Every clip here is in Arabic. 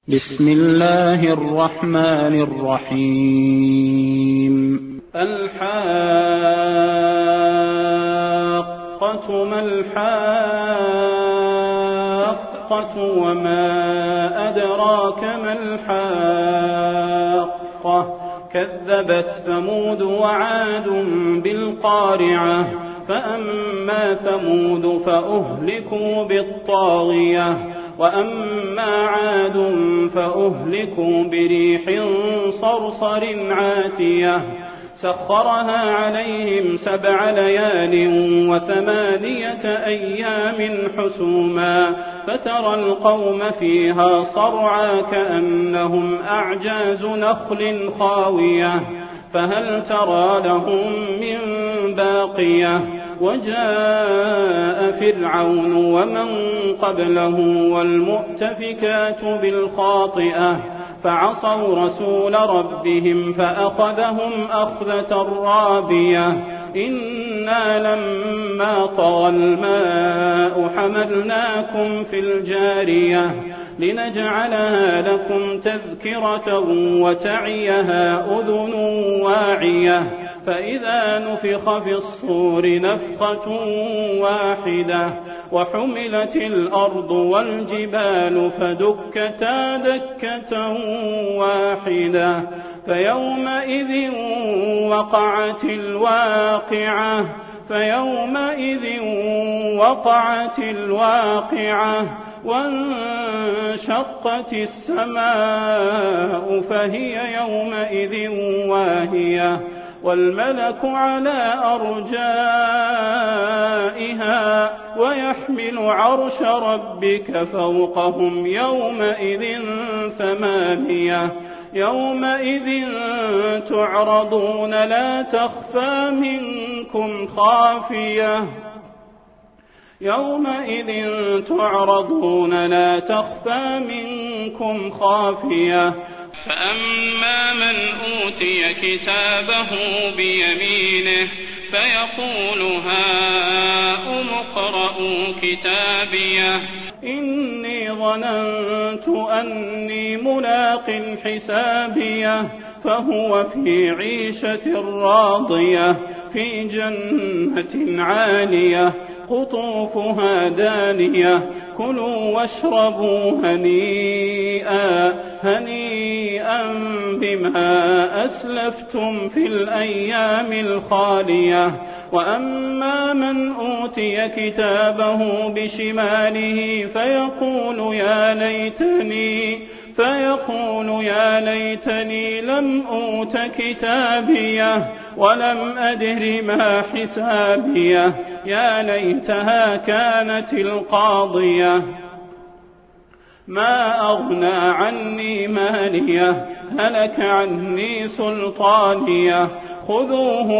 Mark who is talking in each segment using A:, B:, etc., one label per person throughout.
A: بسم الله الرحمن الرحيم الحاقة ما الحاقة وما أدراك ما الحاقة كذبت ثمود وعاد بالقارعة فأما ثمود فأهلكوا بالطاغية وأما عاد فأهلكوا بريح صرصر عاتية سخرها عليهم 7 ليال و8 أيام حسوما فترى القوم فيها صرعى كأنهم أعجاز نخل خاوية فهل ترى لهم من باقية وجاء فرعون ومن قبله والمؤتفكات بالخاطئة فعصوا رسول ربهم فأخذهم أخذة رابية إنا لما طغى الماء حملناكم في الجارية لنجعلها لكم تذكرة وتعيها أذن واعية فإذا نفخ في الصور نفخة واحدة وحملت الأرض والجبال فدكتا دكة واحدة فيومئذ وقعت الواقعة وانشقت السماء فهي يومئذ واهية والملك على أرجائها ويحمل عرش ربك فوقهم يومئذ 8 يومئذ تعرضون لا تخفى منكم خافية فأما من أوتي كتابه بيمينه فيقول هاؤم اقرءوا كتابيه إني ظننت أني ملاق حسابيه فهو في عيشة راضية في جنة عالية قطوفها دانية كلوا واشربوا هنيئا بما أسلفتم في الأيام الخالية وأما من أوتي كتابه بشماله فيقول يا ليتني لم أوت كتابيه ولم أدر ما حسابيه يا ليتها كانت القاضية ما أغنى عني ماليه هلك عني سلطانيه خذوه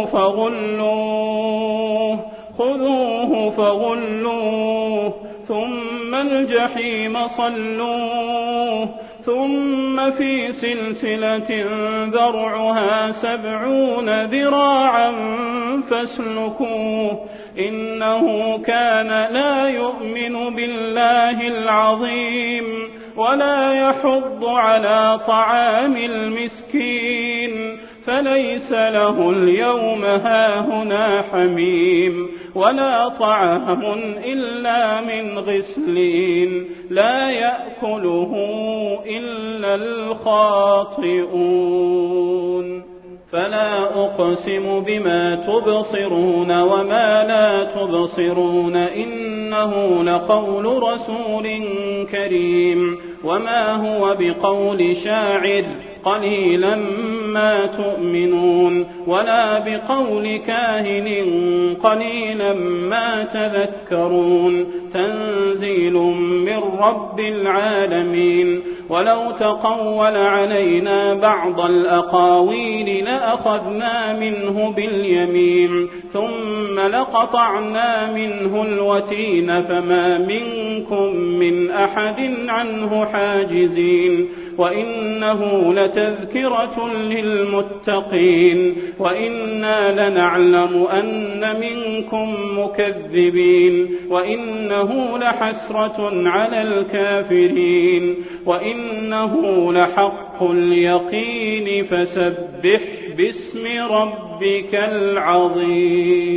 A: فغلوه ذُمَّ الْجَحِيمَ صَلُّوهُ ثُمَّ فِي سِلْسِلَةٍ ذَرْعُهَا 70 ذِرَاعًا فَاسْلُكُوهُ إِنَّهُ كَانَ لَا يُؤْمِنُ بِاللَّهِ الْعَظِيمِ وَلَا يَحُضُّ عَلَى طَعَامِ الْمِسْكِينِ فليس له اليوم هاهنا حميم ولا طعام إلا من غسلين لا يأكله إلا الخاطئون فلا أقسم بما تبصرون وما لا تبصرون إنه لقول رسول كريم وما هو بقول شاعر قليلا ما تؤمنون ولا بقول كاهن قليلا ما تذكرون تنزيل من رب العالمين ولو تقول علينا بعض الأقاويل لأخذنا منه باليمين ثم لقطعنا منه الوتين فما منكم من أحد عنه حاجزين وإنه لتذكرة للمتقين وإنا لنعلم أن منكم مكذبين وإنه لحسرة على الكافرين وإنه لحق اليقين فسبح باسم ربك العظيم.